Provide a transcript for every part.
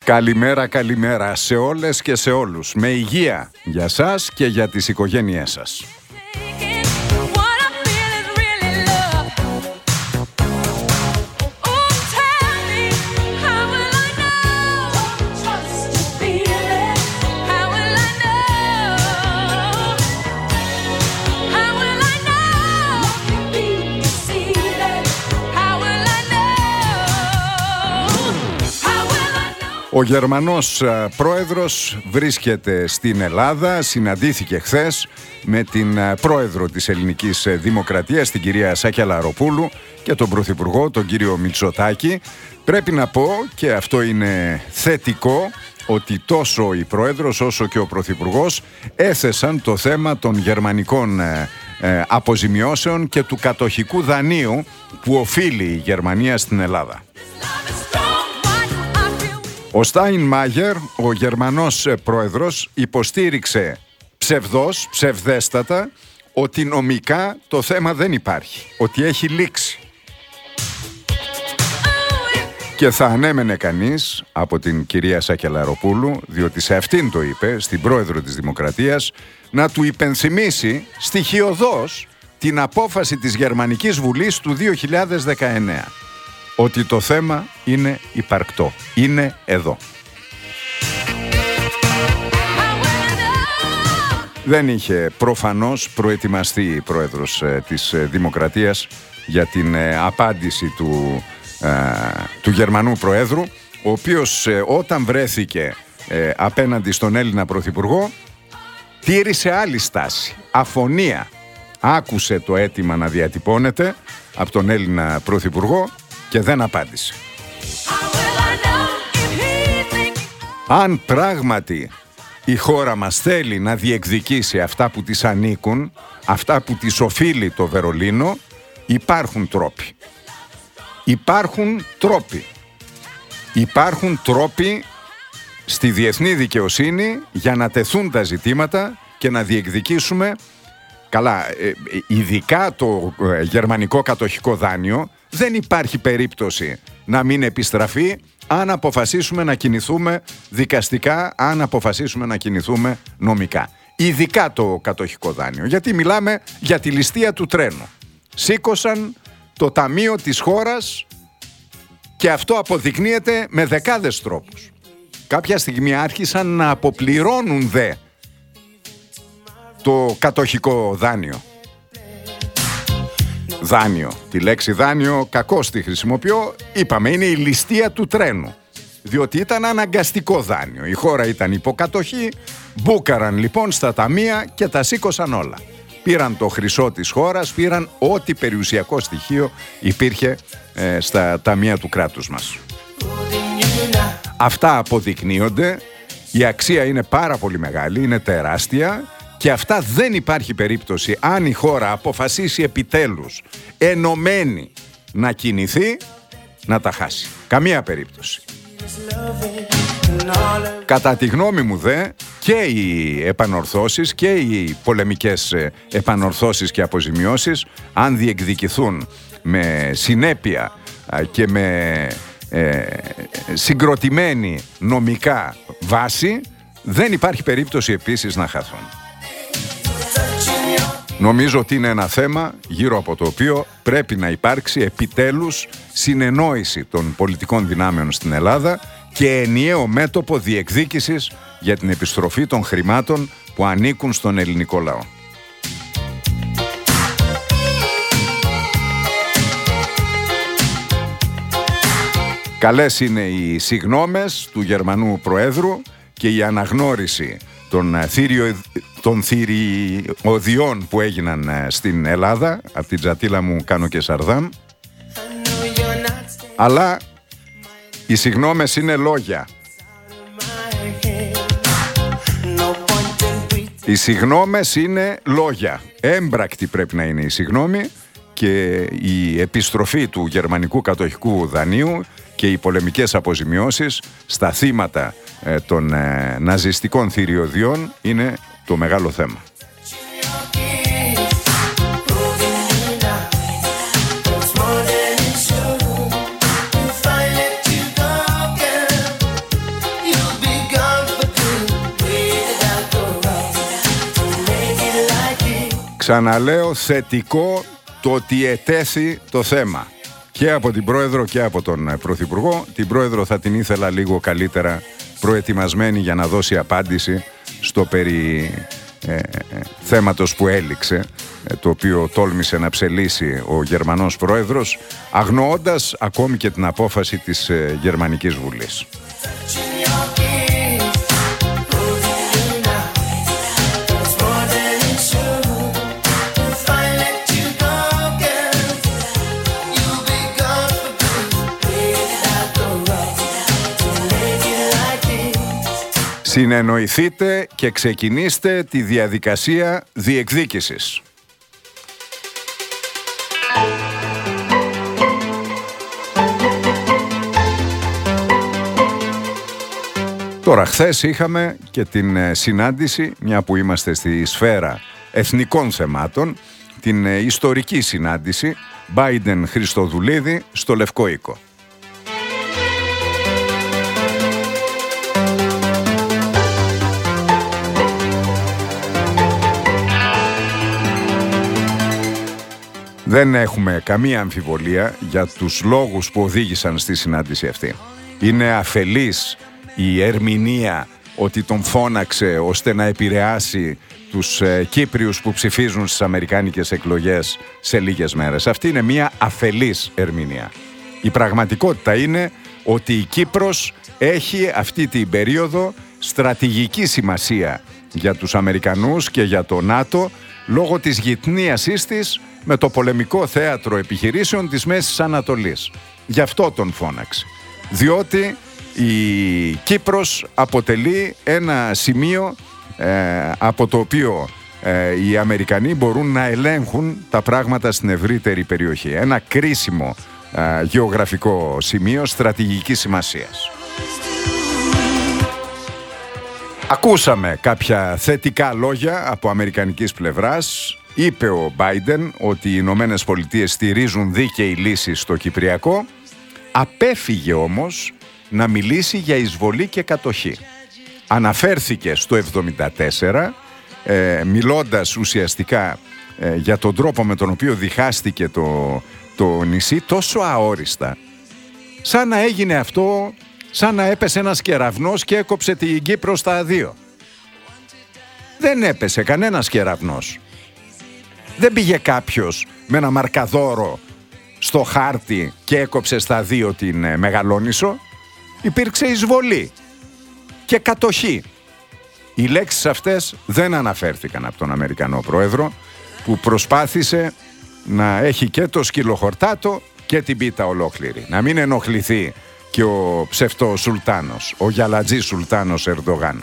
Καλημέρα, καλημέρα σε όλες και σε όλους. Με υγεία για σας και για τις οικογένειές σας. Ο Γερμανός πρόεδρος βρίσκεται στην Ελλάδα, συναντήθηκε χθες με την πρόεδρο της Ελληνικής Δημοκρατίας, την κυρία Σακελαροπούλου, και τον πρωθυπουργό, τον κύριο Μητσοτάκη. Πρέπει να πω, και αυτό είναι θετικό, ότι τόσο η πρόεδρος όσο και ο πρωθυπουργός έθεσαν το θέμα των γερμανικών αποζημιώσεων και του κατοχικού δανείου που οφείλει η Γερμανία στην Ελλάδα. Ο Στάινμαγερ, ο Γερμανός πρόεδρος, υποστήριξε ψευδέστατα, ότι νομικά το θέμα δεν υπάρχει, ότι έχει λήξει. Και θα ανέμενε κανείς από την κυρία Σακελαροπούλου, διότι σε αυτήν το είπε, στην πρόεδρο της Δημοκρατίας, να του υπενθυμίσει στοιχειωδώς την απόφαση της Γερμανικής Βουλής του 2019. Ότι το θέμα είναι υπαρκτό, είναι εδώ. Δεν είχε προφανώς προετοιμαστεί η πρόεδρος της Δημοκρατίας για την απάντηση του Γερμανού Προέδρου, ο οποίος όταν βρέθηκε απέναντι στον Έλληνα Πρωθυπουργό τήρησε άλλη στάση, αφωνία. Άκουσε το αίτημα να διατυπώνεται από τον Έλληνα Πρωθυπουργό και δεν απάντησε. Αν πράγματι η χώρα μας θέλει να διεκδικήσει αυτά που της ανήκουν, αυτά που της οφείλει το Βερολίνο, υπάρχουν τρόποι. Υπάρχουν τρόποι στη διεθνή δικαιοσύνη για να τεθούν τα ζητήματα και να διεκδικήσουμε. Καλά, ειδικά το γερμανικό κατοχικό δάνειο δεν υπάρχει περίπτωση να μην επιστραφεί αν αποφασίσουμε να κινηθούμε δικαστικά, αν αποφασίσουμε να κινηθούμε νομικά. Ειδικά το κατοχικό δάνειο, γιατί μιλάμε για τη ληστεία του τρένου. Σήκωσαν το ταμείο της χώρας και αυτό αποδεικνύεται με δεκάδες τρόπους. Κάποια στιγμή άρχισαν να αποπληρώνουν το κατοχικό δάνειο. Δάνειο. Τη λέξη δάνειο κακώς τη χρησιμοποιώ. Είπαμε, είναι η ληστεία του τρένου. Διότι ήταν αναγκαστικό δάνειο. Η χώρα ήταν υποκατοχή. Μπούκαραν λοιπόν στα ταμεία και τα σήκωσαν όλα. Πήραν το χρυσό της χώρας, πήραν ό,τι περιουσιακό στοιχείο υπήρχε στα ταμεία του κράτους μας. Αυτά αποδεικνύονται. Η αξία είναι πάρα πολύ μεγάλη, είναι τεράστια. Και αυτά δεν υπάρχει περίπτωση, αν η χώρα αποφασίσει επιτέλους ενωμένη να κινηθεί, να τα χάσει. Καμία περίπτωση. Κατά τη γνώμη μου και οι επανορθώσεις και οι πολεμικές επανορθώσεις και αποζημιώσεις, αν διεκδικηθούν με συνέπεια και με συγκροτημένη νομικά βάση, δεν υπάρχει περίπτωση επίσης να χαθούν. Νομίζω ότι είναι ένα θέμα γύρω από το οποίο πρέπει να υπάρξει επιτέλους συνεννόηση των πολιτικών δυνάμεων στην Ελλάδα και ενιαίο μέτωπο διεκδίκησης για την επιστροφή των χρημάτων που ανήκουν στον ελληνικό λαό. Καλές είναι οι συγγνώμες του Γερμανού Προέδρου και η αναγνώριση των θηριωδιών που έγιναν στην Ελλάδα. Από την τζατίλα μου κάνω και σαρδάμ. Αλλά οι συγγνώμες είναι λόγια. Οι συγγνώμες είναι λόγια. Έμπρακτη πρέπει να είναι η συγγνώμη, και η επιστροφή του γερμανικού κατοχικού δανείου και οι πολεμικές αποζημιώσεις στα θύματα των ναζιστικών θηριωδιών είναι το μεγάλο θέμα. Ξαναλέω, θετικό το ότι ετέθη το θέμα και από την Πρόεδρο και από τον Πρωθυπουργό. Την Πρόεδρο θα την ήθελα λίγο καλύτερα προετοιμασμένη για να δώσει απάντηση στο περί θέματος που έληξε, το οποίο τόλμησε να ψελίσει ο Γερμανός Πρόεδρος, αγνοώντας ακόμη και την απόφαση της Γερμανικής Βουλής. Συνεννοηθείτε και ξεκινήστε τη διαδικασία διεκδίκησης. Τώρα, χθες είχαμε και την συνάντηση, μια που είμαστε στη σφαίρα εθνικών θεμάτων, την ιστορική συνάντηση Biden-Χριστοδουλίδη στο Λευκό Οίκο. Δεν έχουμε καμία αμφιβολία για τους λόγους που οδήγησαν στη συνάντηση αυτή. Είναι αφελής η ερμηνεία ότι τον φώναξε ώστε να επηρεάσει τους Κύπριους που ψηφίζουν στις αμερικάνικες εκλογές σε λίγες μέρες. Αυτή είναι μια αφελής ερμηνεία. Η πραγματικότητα είναι ότι η Κύπρος έχει αυτή την περίοδο στρατηγική σημασία για τους Αμερικανούς και για το ΝΑΤΟ λόγω της γειτνίασής της με το πολεμικό θέατρο επιχειρήσεων της Μέσης Ανατολής. Γι' αυτό τον φώναξε. Διότι η Κύπρος αποτελεί ένα σημείο από το οποίο οι Αμερικανοί μπορούν να ελέγχουν τα πράγματα στην ευρύτερη περιοχή. Ένα κρίσιμο γεωγραφικό σημείο στρατηγικής σημασίας. Ακούσαμε κάποια θετικά λόγια από αμερικανικής πλευράς. Είπε ο Biden ότι οι Ηνωμένες Πολιτείες στηρίζουν δίκαιη λύση στο Κυπριακό. Απέφυγε όμως να μιλήσει για εισβολή και κατοχή. Αναφέρθηκε στο 1974, μιλώντας ουσιαστικά για τον τρόπο με τον οποίο διχάστηκε το νησί τόσο αόριστα, σαν να έγινε αυτό, σαν να έπεσε ένας κεραυνός και έκοψε την Κύπρο στα δύο. Δεν έπεσε κανένας κεραυνός. Δεν πήγε κάποιος με ένα μαρκαδόρο στο χάρτη και έκοψε στα δύο την Μεγαλόνισσο. Υπήρξε εισβολή και κατοχή. Οι λέξεις αυτές δεν αναφέρθηκαν από τον Αμερικανό Πρόεδρο, που προσπάθησε να έχει και το σκυλοχορτάτο και την πίτα ολόκληρη. Να μην ενοχληθεί και ο ψευτοσουλτάνος, ο γιαλατζής Σουλτάνος Ερντογάν.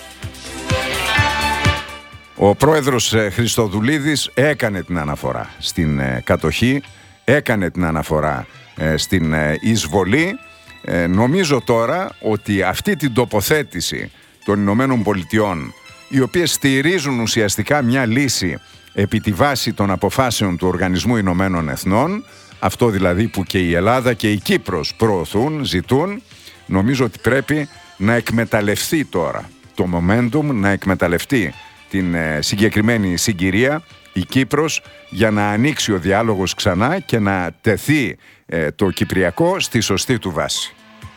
Ο πρόεδρος Χριστοδουλίδης έκανε την αναφορά στην κατοχή, έκανε την αναφορά στην εισβολή. Νομίζω τώρα ότι αυτή την τοποθέτηση των Ηνωμένων Πολιτειών, οι οποίες στηρίζουν ουσιαστικά μια λύση επί τη βάση των αποφάσεων του Οργανισμού Ηνωμένων Εθνών, αυτό δηλαδή που και η Ελλάδα και η Κύπρος προωθούν, ζητούν, νομίζω ότι πρέπει να εκμεταλλευτεί τώρα το momentum, να εκμεταλλευτεί την συγκεκριμένη συγκυρία η Κύπρος για να ανοίξει ο διάλογος ξανά και να τεθεί το Κυπριακό στη σωστή του βάση.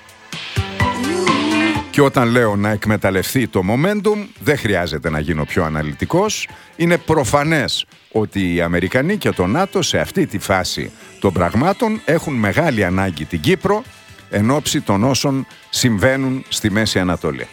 Και όταν λέω να εκμεταλλευτεί το momentum, δεν χρειάζεται να γίνω πιο αναλυτικός. Είναι προφανές ότι οι Αμερικανοί και το ΝΑΤΟ σε αυτή τη φάση των πραγμάτων έχουν μεγάλη ανάγκη την Κύπρο εν ώψη των όσων συμβαίνουν στη Μέση Ανατολή.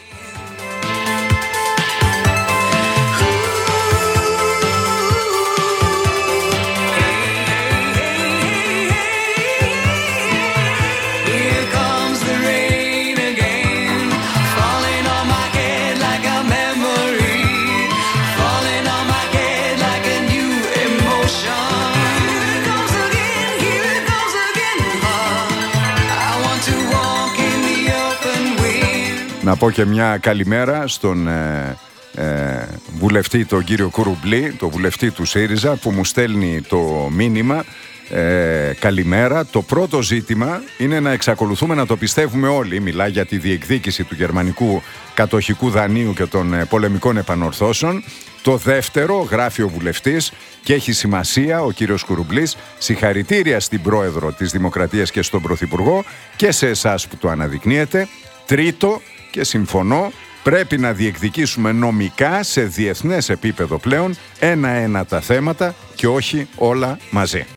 Να πω και μια καλημέρα στον βουλευτή, τον κύριο Κουρουμπλή, το βουλευτή του ΣΥΡΙΖΑ, που μου στέλνει το μήνυμα. Καλημέρα. Το πρώτο ζήτημα είναι να εξακολουθούμε να το πιστεύουμε όλοι. Μιλά για τη διεκδίκηση του γερμανικού κατοχικού δανείου και των πολεμικών επανορθώσεων. Το δεύτερο, γράφει ο βουλευτής, και έχει σημασία ο κύριος Κουρουμπλής, συγχαρητήρια στην πρόεδρο της Δημοκρατίας και στον πρωθυπουργό και σε εσάς που το αναδεικνύετε. Τρίτο, και συμφωνώ, πρέπει να διεκδικήσουμε νομικά σε διεθνές επίπεδο πλέον ένα-ένα τα θέματα και όχι όλα μαζί.